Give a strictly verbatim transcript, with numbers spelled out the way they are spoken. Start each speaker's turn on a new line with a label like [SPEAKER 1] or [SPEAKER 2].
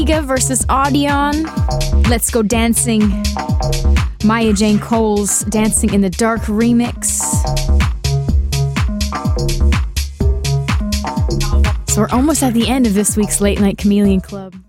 [SPEAKER 1] Tyga versus Audion. Let's Go Dancing. Maya Jane Cole's Dancing in the Dark remix. So we're almost at the end of this week's Late Night Chameleon Club.